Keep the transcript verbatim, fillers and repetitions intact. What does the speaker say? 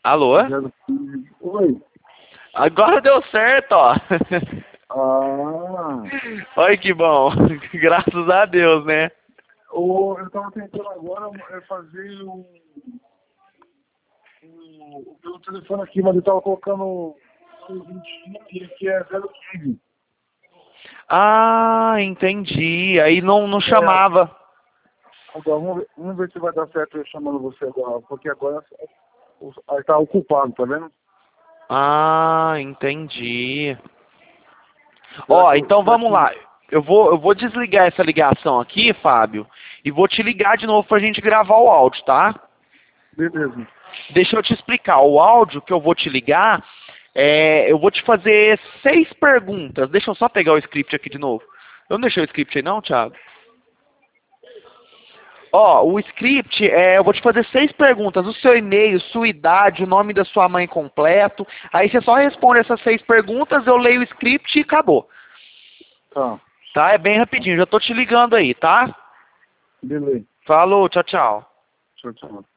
Alô? Oi. Agora deu certo, ó. Ah. Olha que bom. Graças a Deus, né? O, eu tava tentando agora é, fazer um, um. Pelo telefone aqui, mas eu tava colocando um vinte e cinco e aqui é zero quinze. Ah, entendi. Aí não, não É, chamava. agora vamos ver, vamos ver se vai dar certo eu chamando você agora, porque agora aí tá ocupado, tá vendo? Ah, entendi. Será Ó, que, então será vamos que... lá. Eu vou, eu vou desligar essa ligação aqui, Fábio, e vou te ligar de novo pra gente gravar o áudio, tá? Beleza. Deixa eu te explicar. O áudio que eu vou te ligar, é, eu vou te fazer seis perguntas. Deixa eu só pegar o script aqui de novo. Eu não deixei o script aí não, Thiago? Ó, o script, é, eu vou te fazer seis perguntas. O seu e-mail, sua idade, o nome da sua mãe completo. Aí você só responde essas seis perguntas, eu leio o script e acabou. Tá. Tá? É bem rapidinho. Já tô te ligando aí, tá? Beleza. Falou, tchau, tchau. Tchau, tchau.